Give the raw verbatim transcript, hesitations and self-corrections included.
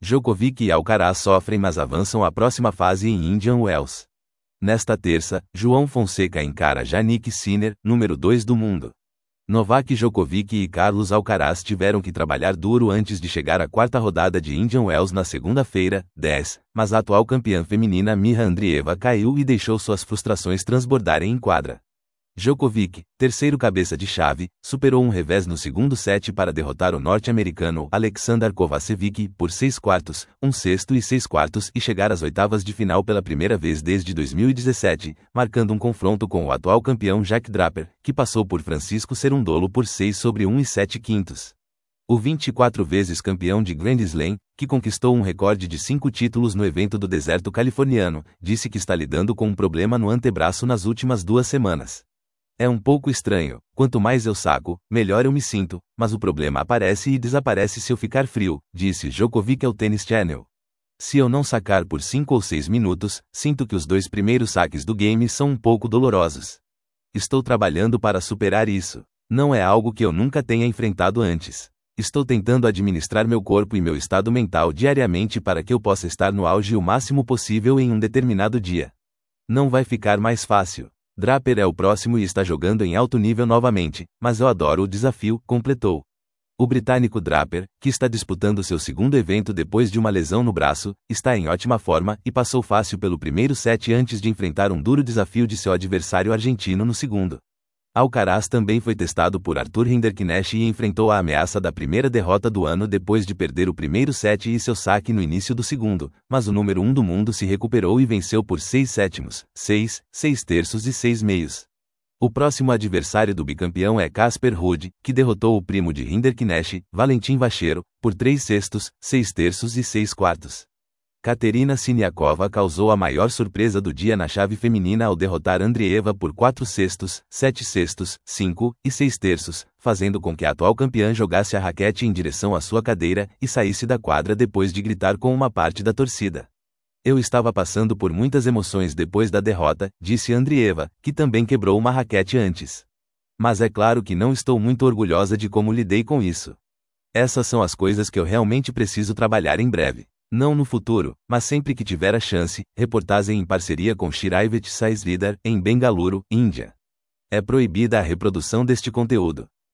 Djokovic e Alcaraz sofrem mas avançam à próxima fase em Indian Wells. Nesta terça, João Fonseca encara Jannik Sinner, número dois do mundo. Novak Djokovic e Carlos Alcaraz tiveram que trabalhar duro antes de chegar à quarta rodada de Indian Wells na segunda-feira, dez, mas a atual campeã feminina Mira Andreeva caiu e deixou suas frustrações transbordarem em quadra. Djokovic, terceiro cabeça de chave, superou um revés no segundo set para derrotar o norte-americano Alexander Kovacevic por seis quartos, um sexto e seis quartos e chegar às oitavas de final pela primeira vez desde dois mil e dezessete, marcando um confronto com o atual campeão Jack Draper, que passou por Francisco Cerundolo por seis sobre um e sete quintos. O vinte e quatro vezes campeão de Grand Slam, que conquistou um recorde de cinco títulos no evento do deserto californiano, disse que está lidando com um problema no antebraço nas últimas duas semanas. É um pouco estranho, quanto mais eu saco, melhor eu me sinto, mas o problema aparece e desaparece se eu ficar frio, disse Djokovic ao Tennis Channel. Se eu não sacar por cinco ou seis minutos, sinto que os dois primeiros saques do game são um pouco dolorosos. Estou trabalhando para superar isso. Não é algo que eu nunca tenha enfrentado antes. Estou tentando administrar meu corpo e meu estado mental diariamente para que eu possa estar no auge o máximo possível em um determinado dia. Não vai ficar mais fácil. Draper é o próximo e está jogando em alto nível novamente, mas eu adoro o desafio, completou. O britânico Draper, que está disputando seu segundo evento depois de uma lesão no braço, está em ótima forma e passou fácil pelo primeiro set antes de enfrentar um duro desafio de seu adversário argentino no segundo. Alcaraz também foi testado por Arthur Rinderknecht e enfrentou a ameaça da primeira derrota do ano depois de perder o primeiro set e seu saque no início do segundo, mas o número um do mundo se recuperou e venceu por seis sétimos, seis, seis terços e seis meios. O próximo adversário do bicampeão é Casper Ruud, que derrotou o primo de Rinderknecht, Valentin Vacheiro, por três sextos, seis terços e seis quartos. Katerina Siniakova causou a maior surpresa do dia na chave feminina ao derrotar Andreeva por quatro sextos, sete sextos, cinco e seis terços, fazendo com que a atual campeã jogasse a raquete em direção à sua cadeira e saísse da quadra depois de gritar com uma parte da torcida. Eu estava passando por muitas emoções depois da derrota, disse Andreeva, que também quebrou uma raquete antes. Mas é claro que não estou muito orgulhosa de como lidei com isso. Essas são as coisas que eu realmente preciso trabalhar em breve. Não no futuro, mas sempre que tiver a chance. Reportagem em parceria com Shiraivet Saisvidar, em Bengaluru, Índia. É proibida a reprodução deste conteúdo.